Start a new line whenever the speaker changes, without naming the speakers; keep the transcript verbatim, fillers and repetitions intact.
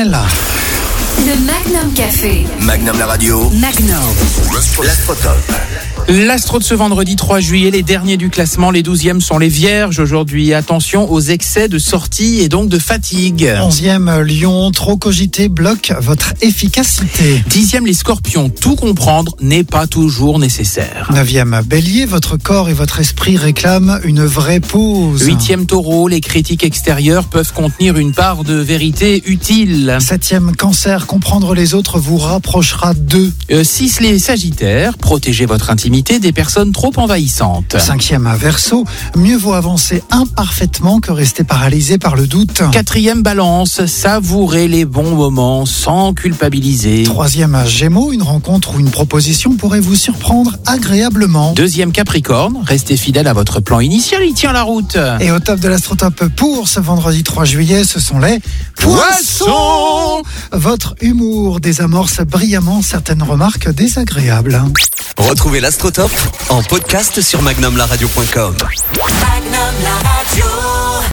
exceptionnel.
Le Magnum Café.
Magnum la radio.
Magnum.
L'Astrotop.
L'Astro de ce vendredi trois juillet, les derniers du classement, les douzièmes sont les vierges aujourd'hui. Attention aux excès de sortie et donc de fatigue.
Onzième, Lion, trop cogiter bloque votre efficacité.
Dixième, les scorpions, tout comprendre n'est pas toujours nécessaire.
Neuvième, Bélier, votre corps et votre esprit réclament une vraie pause.
Huitième, taureau, les critiques extérieures peuvent contenir une part de vérité utile.
Septième, Cancer, comprendre les autres vous rapprochera d'eux.
Euh, six, les sagittaires, protégez votre intimité des personnes trop envahissantes.
Cinquième, Verseau, mieux vaut avancer imparfaitement que rester paralysé par le doute.
Quatrième, balance, savourez les bons moments sans culpabiliser.
Troisième, Gémeaux, une rencontre ou une proposition pourrait vous surprendre agréablement.
Deuxième, Capricorne, restez fidèle à votre plan initial, il tient la route.
Et au top de l'Astrotop pour ce vendredi trois juillet, ce sont les Poissons. Votre humour désamorce brillamment certaines remarques désagréables.
Retrouvez l'Astrotop en podcast sur magnum la radio point com.